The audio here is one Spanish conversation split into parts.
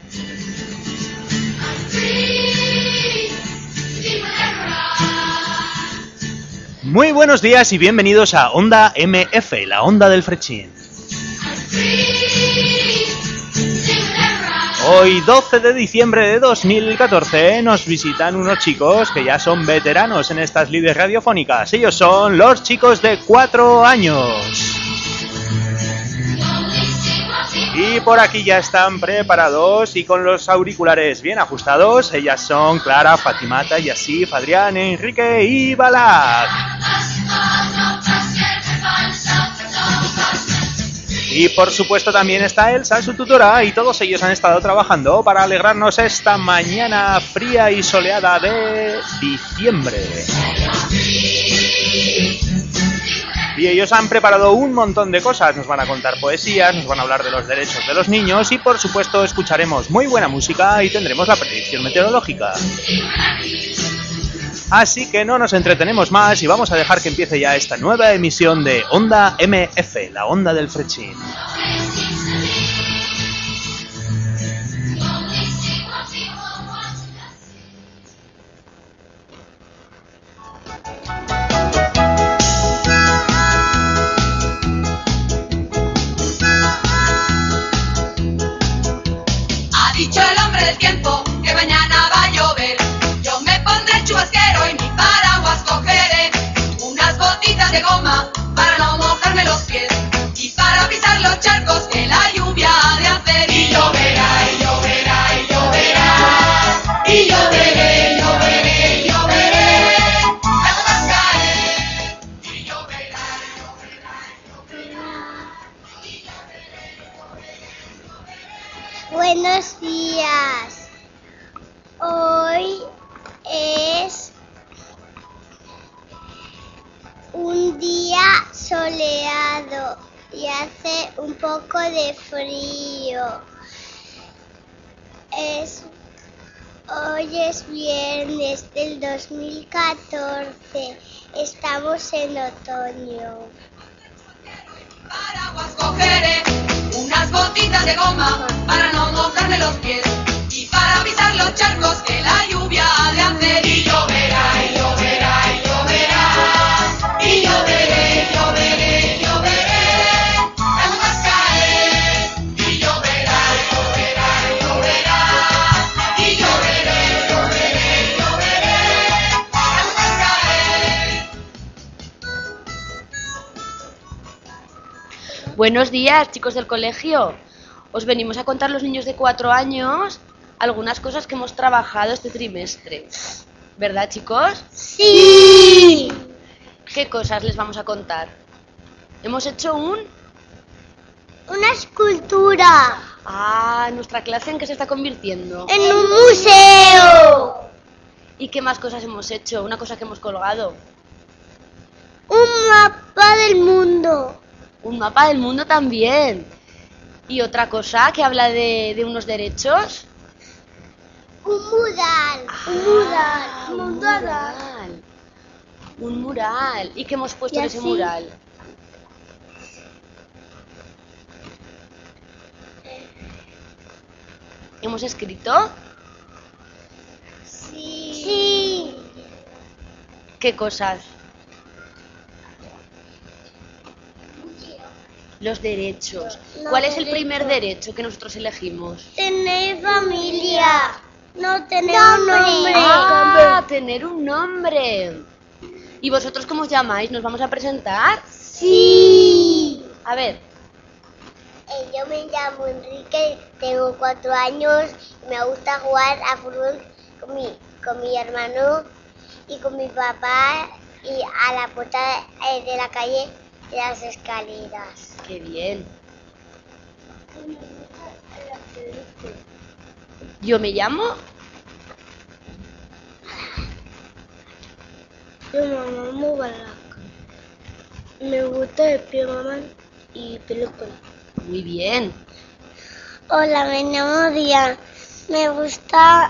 Muy buenos días y bienvenidos a Onda MF, la onda del Frechín. Hoy, 12 de diciembre de 2014, nos visitan unos chicos que ya son veteranos en estas lides radiofónicas. Ellos son los chicos de 4 años. Y por aquí ya están preparados y con los auriculares bien ajustados. Ellas son Clara, Fatimata, Yasif, Adrián, Enrique y Balak. Y por supuesto también está Elsa, su tutora, y todos ellos han estado trabajando para alegrarnos esta mañana fría y soleada de diciembre. Y ellos han preparado un montón de cosas, nos van a contar poesías, nos van a hablar de los derechos de los niños y por supuesto escucharemos muy buena música y tendremos la predicción meteorológica. Así que no nos entretenemos más y vamos a dejar que empiece ya esta nueva emisión de Onda MF, la onda del Frechín. Ha dicho el hombre del tiempo que mañana va a llover. Yo me pondré chubasquero y mi paraguas cogeré. Unas botitas de goma para no mojarme los pies y para pisar los charcos que la lluvia ha de hacer. Y lloverá, y lloverá, y lloverá. Y lloveré, y lloveré, y lloveré. Las gotas caen. Y lloverá, y lloverá, y lloverá. Y lloveré, y lloveré, y lloveré. Buenos días. Hoy es un día soleado y hace un poco de frío. Hoy es viernes del 2014. Estamos en otoño. Paraguas cogeré, unas botitas de goma para no mojarme los pies y para pisar los charcos que la lluvia ha de hacer. Y lloverá, y lloverá, y lloverá. Y lloveré, y lloveré, y lloveré. Las gotas caen. Y lloverá, y lloverá, y lloverá. Y lloveré, y lloveré, y lloveré. Las gotas caen. Buenos días, chicos del colegio. Os venimos a contar los niños de 4 años algunas cosas que hemos trabajado este trimestre. ¿Verdad, chicos? ¡Sí! ¿Qué cosas les vamos a contar? Hemos hecho Una escultura nuestra clase en qué se está convirtiendo. en un museo. ¿Y qué más cosas hemos hecho? Una cosa que hemos colgado. Un mapa del mundo. Un mapa del mundo también. ¿Y otra cosa que habla de unos derechos? Un mural. Un mural. Un mural. ¿Y qué hemos puesto Y en ese así. mural? ¿Hemos escrito? Sí. ¿Qué cosas? Los derechos. Los ¿Cuál es el primer derechos. derecho que nosotros elegimos? Tener familia. No tener un nombre. Tener un nombre. ¿Y vosotros cómo os llamáis? ¿Nos vamos a presentar? Sí. A ver, Yo me llamo Enrique, tengo 4 años. Me gusta jugar a fútbol con mi hermano y con mi papá y a la puerta de la calle de las escaleras. qué bien. Yo me llamo Yo me llamo Balak. Me gusta el Spiderman y película. muy bien. Hola, me llamo Dia. Me gusta.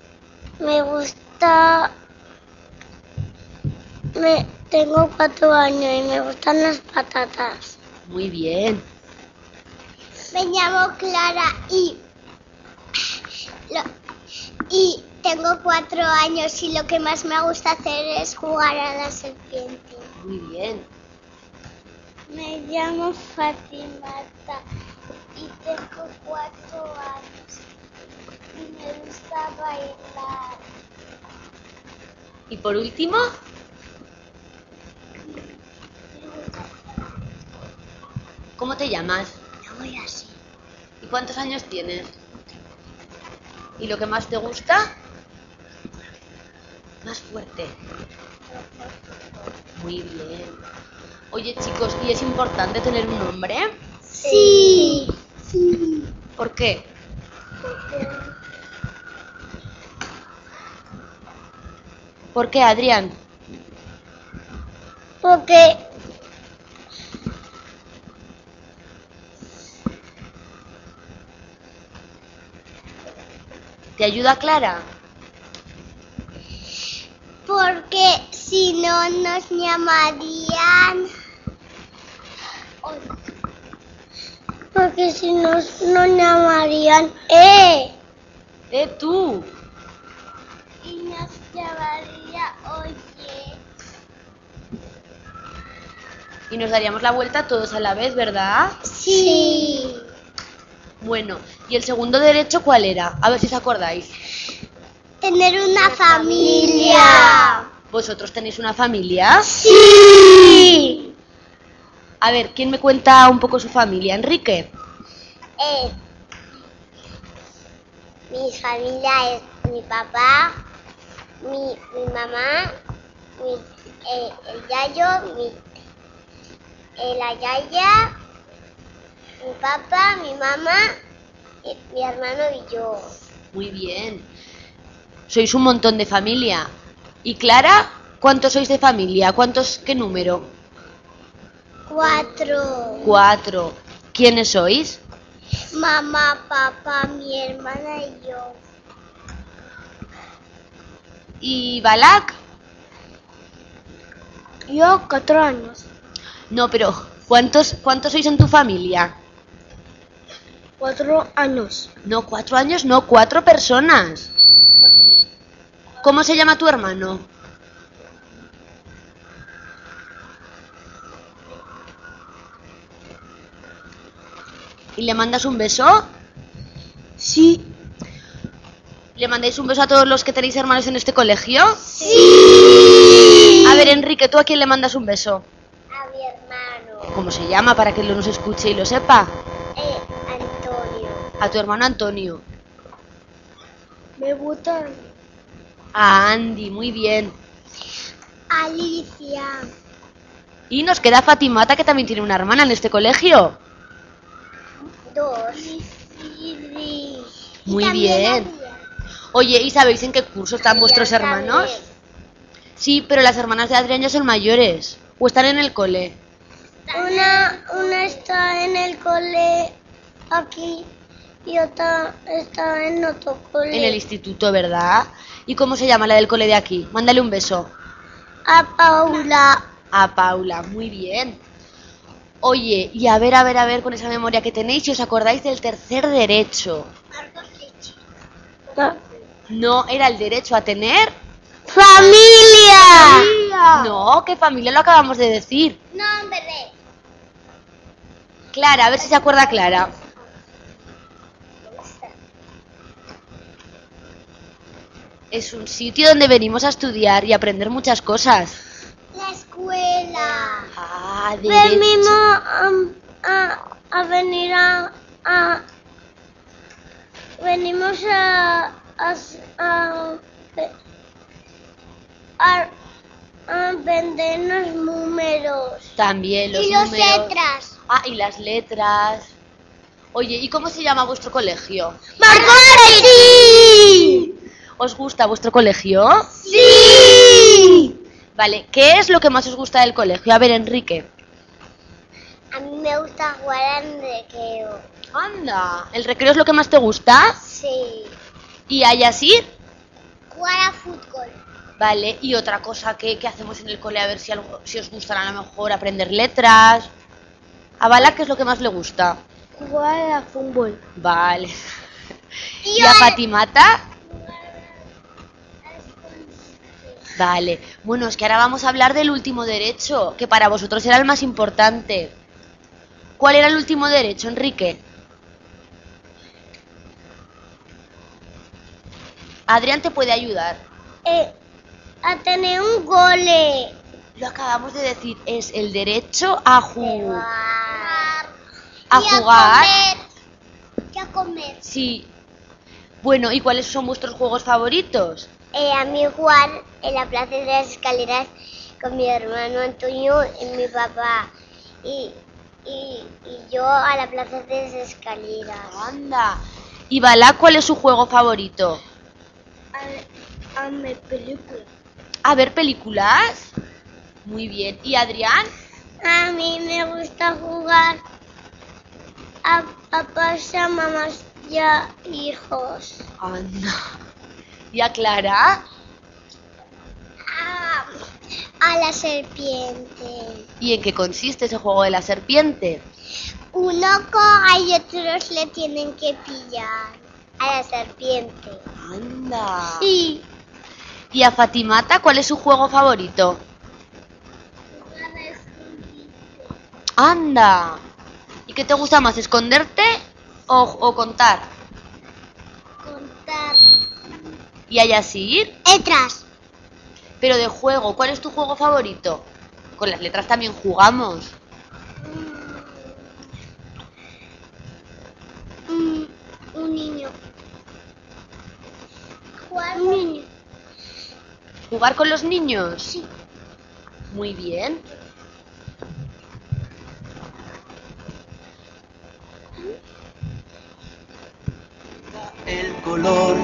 Tengo 4 años y me gustan las patatas. Muy bien. Me llamo Clara y Y tengo 4 años y lo que más me gusta hacer es jugar a la serpiente. Muy bien. Me llamo Fatimata y tengo 4 años y me gusta bailar. Y por último, ¿cómo te llamas? Me voy así. ¿Y cuántos años tienes? ¿Y lo que más te gusta? Más fuerte. Muy bien. Oye, chicos, ¿y es importante tener un nombre? Sí. ¿Por qué? ¿Por qué, Adrián? Porque ¿Te ayuda Clara? si no nos llamarían. Porque si nos llamarían Tú. y nos llamaría oye. Y nos daríamos la vuelta todos a la vez, ¿verdad? Sí. Bueno, ¿y el segundo derecho cuál era? A ver si os acordáis. Tener una familia. ¿Vosotros tenéis una familia? Sí. A ver, ¿quién me cuenta un poco su familia? ¿Enrique? Mi familia es mi papá, mi mamá, el yayo, la yaya, mi papá, mi mamá, mi hermano y yo. Muy bien. Sois un montón de familia. ¿Y Clara? ¿Cuántos sois de familia? ¿Qué número? 4. 4. ¿Quiénes sois? Mamá, papá, mi hermana y yo. ¿Y Balak? Yo 4 años. No, pero ¿cuántos sois en tu familia? 4 años. No, 4 años, no, 4 personas. ¿Cómo se llama tu hermano? ¿Y le mandas un beso? Sí. ¿Le mandáis un beso a todos los que tenéis hermanos en este colegio? Sí. A ver, Enrique, ¿tú a quién le mandas un beso? A mi hermano. ¿Cómo se llama para que lo nos escuche y lo sepa? Antonio. A tu hermano Antonio. Me gusta A Andy, muy bien. Alicia. Y nos queda Fatimata, que también tiene una hermana en este colegio. 2. Muy bien. Oye, ¿y sabéis en qué curso están vuestros hermanos? Sí, pero las hermanas de Adrián ya son mayores. ¿O están en el cole? Una está en el cole aquí y otra está en otro cole. En el instituto, ¿verdad? ¿Y cómo se llama la del cole de aquí? Mándale un beso. A Paula. A Paula, muy bien. Oye, y a ver, con esa memoria que tenéis, si os acordáis del tercer derecho. No, era el derecho a tener... ¡Familia! No, ¿qué familia? Lo acabamos de decir. Nombre. Clara, a ver si se acuerda Clara. Es un sitio donde venimos a estudiar y aprender muchas cosas. La escuela. Ah, derecho. Venimos a vendernos números. También los Y los números. letras. Ah, y las letras. Oye, ¿y cómo se llama vuestro colegio? ¡Marcoletti! ¿Os gusta vuestro colegio? ¡Sí! Vale, ¿qué es lo que más os gusta del colegio? A ver, Enrique. A mí me gusta jugar en recreo. Anda, ¿el recreo es lo que más te gusta? Sí. ¿Y a Yasir? Jugar a fútbol. Vale, y otra cosa que hacemos en el cole, a ver si os gustará a lo mejor aprender letras. A Bala, ¿qué es lo que más le gusta? Jugar a fútbol. Vale. ¿Y a Fatimata? Vale. Bueno, es que ahora vamos a hablar del último derecho, que para vosotros era el más importante. ¿Cuál era el último derecho, Enrique? Adrián te puede ayudar. A tener un gole. Lo acabamos de decir, es el derecho a jugar. A jugar. Y a comer. Sí. Bueno, ¿y cuáles son vuestros juegos favoritos? A mí jugar en la plaza de las escaleras con mi hermano Antonio y mi papá. Y yo a la plaza de las escaleras. Anda. ¿Y Bala, cuál es su juego favorito? A mi película. ¿A ver películas? Muy bien. ¿Y Adrián? A mí me gusta jugar a papás, a mamás y a hijos. Anda. ¿Y a Clara? A la serpiente. ¿Y en qué consiste ese juego de la serpiente? Uno coja y otros le tienen que pillar a la serpiente. Anda. Sí. ¿Y a Fatimata cuál es su juego favorito? Anda. ¿Y qué te gusta más, esconderte o contar? Contar. ¿Y a Yasir? Letras. Pero de juego, ¿cuál es tu juego favorito? Con las letras también jugamos. Un niño. Jugar un niño. ¿Jugar con los niños? Sí. Muy bien. El color,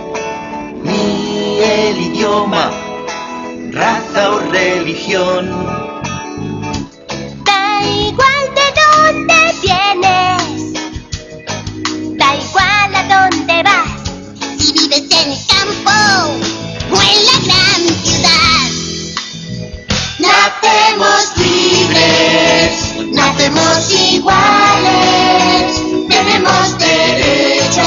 ni el idioma, raza o religión. Da igual de dónde vienes, da igual a dónde vas, si vives en el campo o en la gran ciudad. Nacemos libres, nacemos iguales, tenemos derechos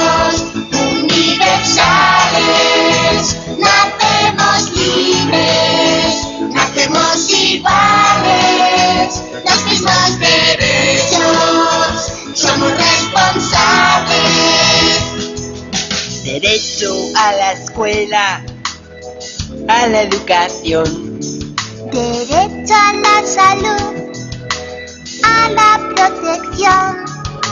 universales. Nacemos libres, nacemos iguales, los mismos derechos, somos responsables. Derecho a la escuela, a la educación. Derecho a la salud, a la protección.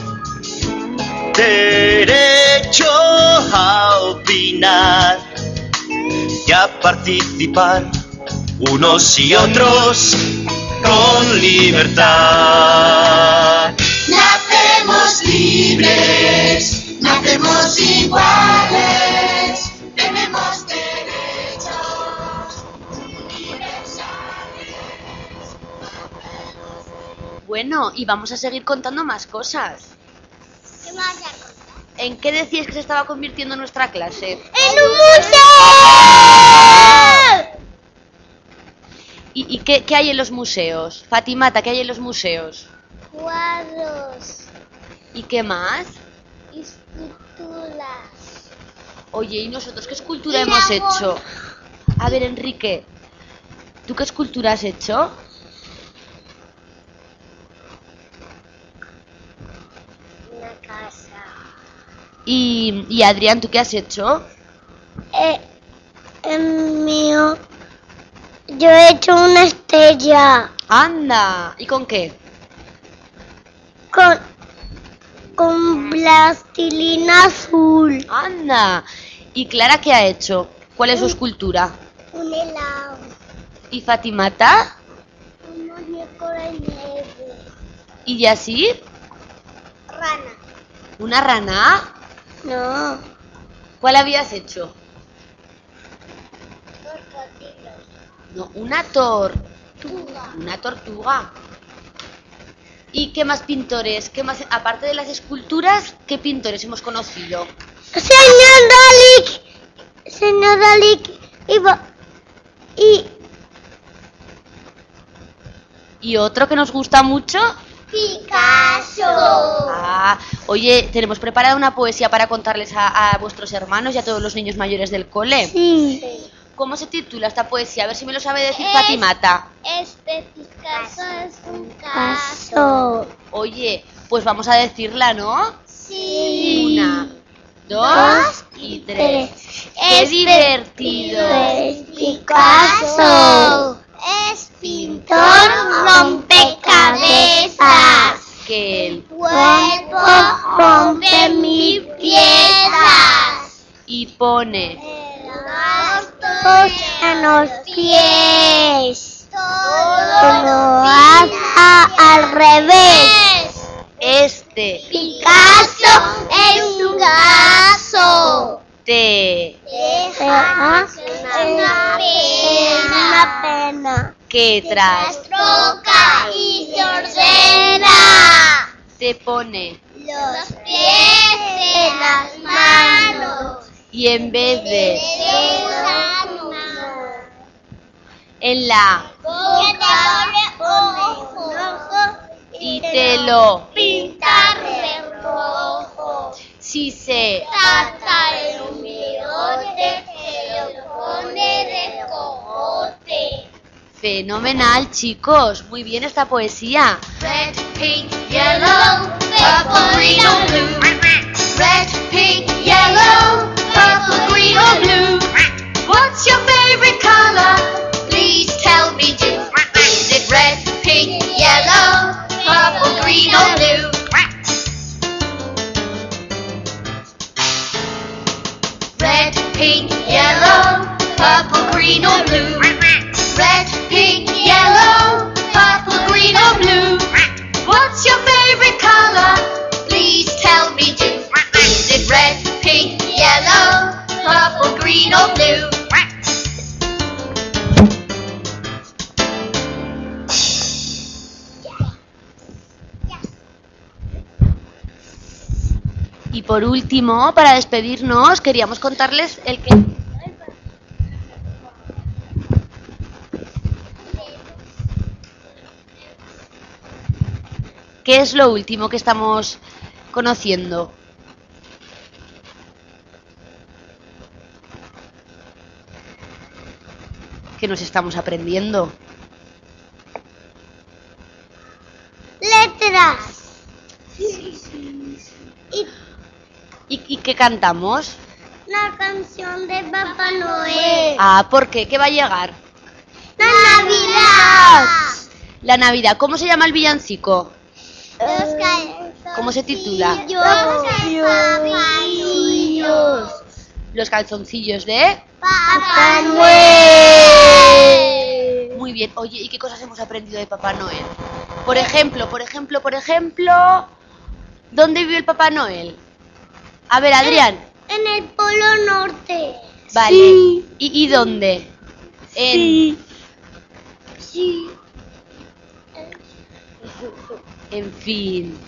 Derecho a opinar y a participar, unos y otros con libertad. Nacemos libres, nacemos iguales, tenemos derechos universales. Bueno, y vamos a seguir contando más cosas. ¿Qué más a contar? ¿En qué decías que se estaba convirtiendo nuestra clase? ¡En un museo! ¿Y qué hay en los museos? Fatimata, ¿qué hay en los museos? Cuadros, ¿Y qué más? esculturas. Oye, ¿y nosotros qué escultura Y hemos dragón. hecho? A ver, Enrique, ¿tú qué escultura has hecho? Una casa. Y Adrián, ¿tú qué has hecho? El mío. Yo he hecho una estrella ¡Anda! ¿Y con qué? con plastilina azul. ¡Anda! ¿Y Clara qué ha hecho? ¿Cuál es su escultura? Un helado. ¿Y Fatimata? Un muñeco de nieve. ¿Y Yasir? Rana. ¿Una rana? No. ¿Cuál habías hecho? Cocodrilos. No, una tortuga. ¿Y qué más pintores? ¿Qué más, aparte de las esculturas, qué pintores hemos conocido? Señor Dalí. ¿Y otro que nos gusta mucho? Picasso. Ah, Oye, tenemos preparada una poesía para contarles a vuestros hermanos y a todos los niños mayores del cole. Sí. ¿Cómo se titula esta poesía? A ver si me lo sabe decir Fatimata. Este Picasso es un caso. Oye, pues vamos a decirla, ¿no? Sí. 1, 2 y 3. ¡Qué divertido! Es Picasso. Es pintor rompecabezas. Que el Cuerpo rompe mil piezas. y pone Gastos en los pies. Todo lo hace al revés. este Picasso es un caso. te Deja una pena. que tras Troca y se ordena. te pone Los pies en las manos. y en vez de Sano. en la Boca ojo. y te lo Pintar de rojo. si se Saca el humidote, se lo pone de cogote. fenomenal, chicos. Muy bien esta poesía. Red, pink, yellow, purple, green or blue. Red, pink, yellow, purple, green or blue. What's your favorite color? Please tell me too. Is it red, pink, yellow, purple, green or blue? Red, pink, yellow, purple, green or blue. Red, pink, yellow, purple, green or blue. What's your favorite color? Please tell me too. Is it red, pink, yellow, purple, green or blue? Y por último, para despedirnos, queríamos contarles el que ¿qué es lo último que estamos conociendo? ¿Qué nos estamos aprendiendo? Letras. ¿Y qué cantamos? La canción de Papá Noel. Ah, ¿por qué? ¿Qué va a llegar? La Navidad. La Navidad. ¿Cómo se llama el villancico? Los calzoncillos. ¿Cómo se titula? Los calzoncillos. Los calzoncillos de... Papá Noel. Muy bien. Oye, ¿y qué cosas hemos aprendido de Papá Noel? Por ejemplo, ¿dónde vive el Papá Noel? A ver, Adrián. En el Polo Norte. Vale. Sí. ¿Y dónde? Sí. En fin.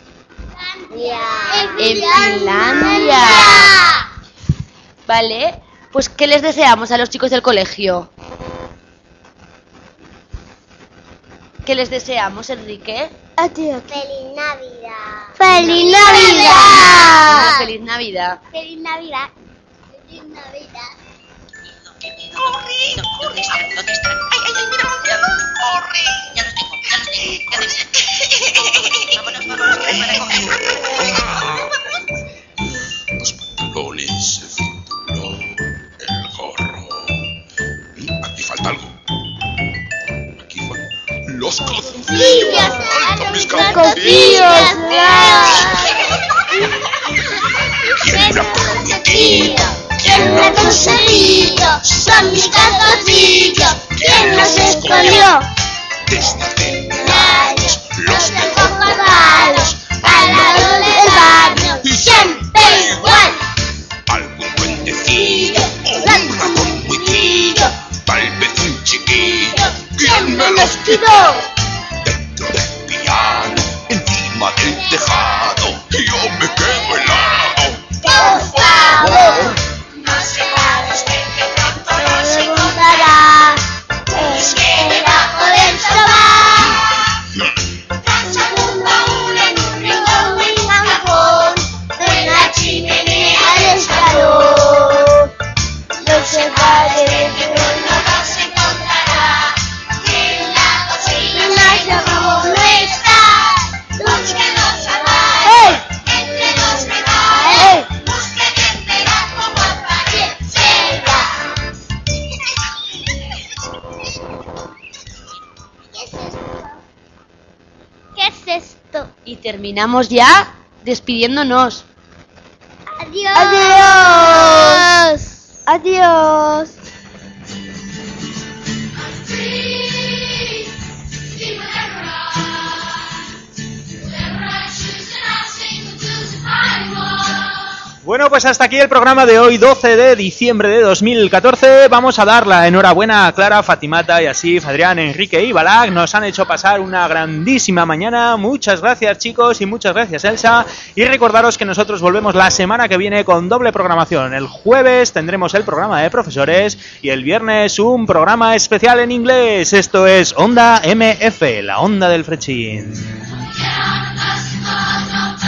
En Finlandia. Vale. Pues, ¿qué les deseamos a los chicos del colegio? ¿Qué les deseamos, Enrique? Feliz Navidad. ¡Feliz Navidad! Una feliz Navidad. ¡Feliz Navidad! ¡Feliz Navidad! ¿Dónde están? ¡Ay, mira, corre! Ya los tengo. Vámonos, que nos van a coger. Los pantalones, el cinturón, el gorro. Aquí falta algo. Aquí falta los calzoncillos. ¡Faltan mis calzoncillos! ¿Quién me ha prometido? ¿Quién me ha conseguido? Son mis calzoncillos. ¿Quién los escondió? Desde hace Nadie. los Tengo pagados al lado del baño. Siempre igual. algún duendecillo o un ratón muy pillo, tal vez un chiquillo. ¿Quién me los quitó? Dentro del piano, encima del tejado, yo me quedo helado. Por favor. No se paga usted que pronto no se Preguntará. Es que debajo del sofá. Casa tumba una en un rincón muy blanco. terminamos ya despidiéndonos. Adiós. Adiós. Adiós. Bueno, pues hasta aquí el programa de hoy, 12 de diciembre de 2014. Vamos a dar la enhorabuena a Clara, Fatimata, Yasif, Adrián, Enrique y Balak. Nos han hecho pasar una grandísima mañana. Muchas gracias, chicos, y muchas gracias, Elsa. Y recordaros que nosotros volvemos la semana que viene con doble programación. El jueves tendremos el programa de profesores y el viernes un programa especial en inglés. Esto es Onda MF, la onda del Frechín.